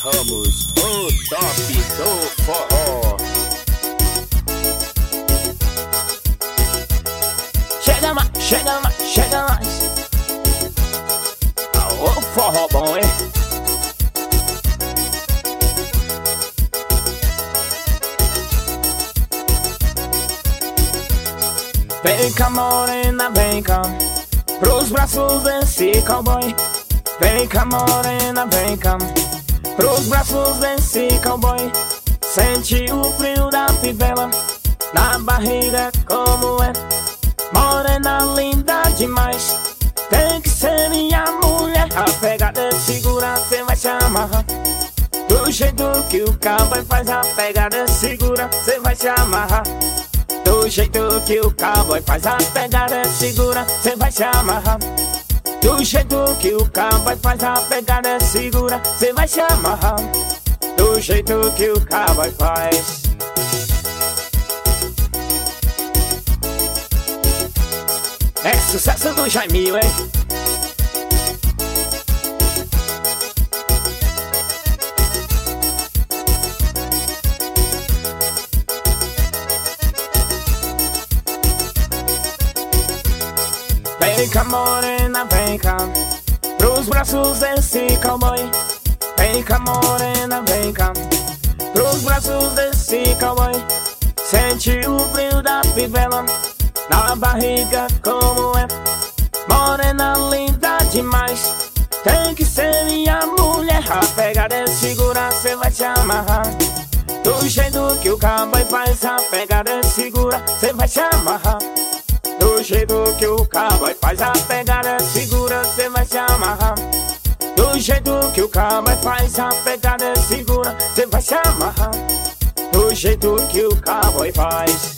Ramos, o top do forró. Chega mais, chega mais, chega mais. Ô forró bom, hein? Vem cá morena, vem cá pros braços desse cowboy. Vem cá morena, vem cá pros braços desse cowboy. Sente o frio da fivela na barriga como é. Morena linda demais, tem que ser minha mulher. A pegada segura, cê vai se amarrar. Do jeito que o cowboy faz a pegada segura, cê vai se amarrar. Do jeito que o cowboy faz a pegada segura, cê vai se amarrar. Do jeito que o cowboy faz a pegada segura, cê vai se amarrar. Do jeito que o cowboy faz. É sucesso do Jaimil, hein? Vem cá morena, vem cá pros braços desse cowboy. Vem cá morena, vem cá pros braços desse cowboy. Sente o frio da fivela na barriga como é. Morena linda demais, tem que ser minha mulher. A pegada é segura, cê vai se amarrar. Do jeito que o cowboy faz a pegada é segura, cê vai se amarrar. Do jeito que o cowboy faz a pegada segura, cê vai se amarrar. Do jeito que o cowboy faz a pegada segura, cê vai se amarrar. Do jeito que o cowboy faz.